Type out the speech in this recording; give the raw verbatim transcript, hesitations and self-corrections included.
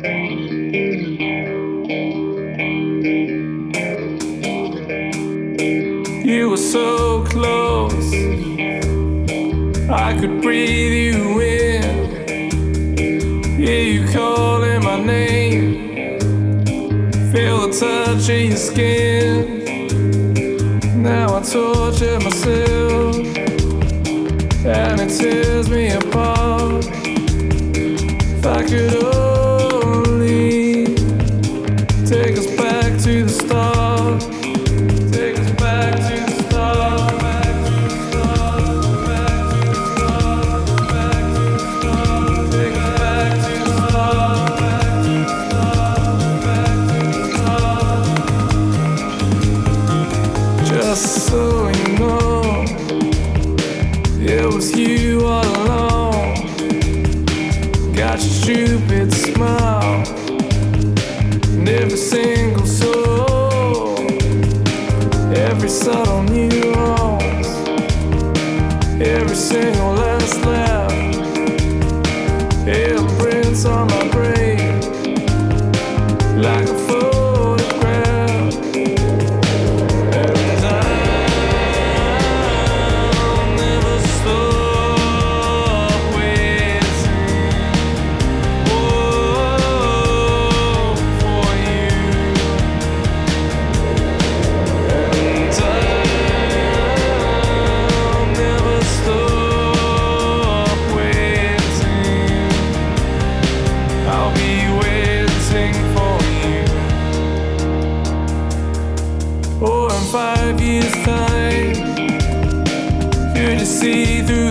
You were so close, I could breathe you in. Hear you calling my name, feel the touch of your skin. Now I torture myself, and it tears me apart. If I could only take us back to the start. Take us back to the start. Back to the start. Back to the start. Back to the start. Take us back to the start. Back to the start. Back to the start. Just so you know, it was you all along. Got your stupid smile and every single soul, every subtle nuance, every single last laugh, it prints on my brain like a photograph. Every time, never stop waiting, oh, for you. Every time, never stop waiting. I'll be waiting for you. Or in five years' time, could you see through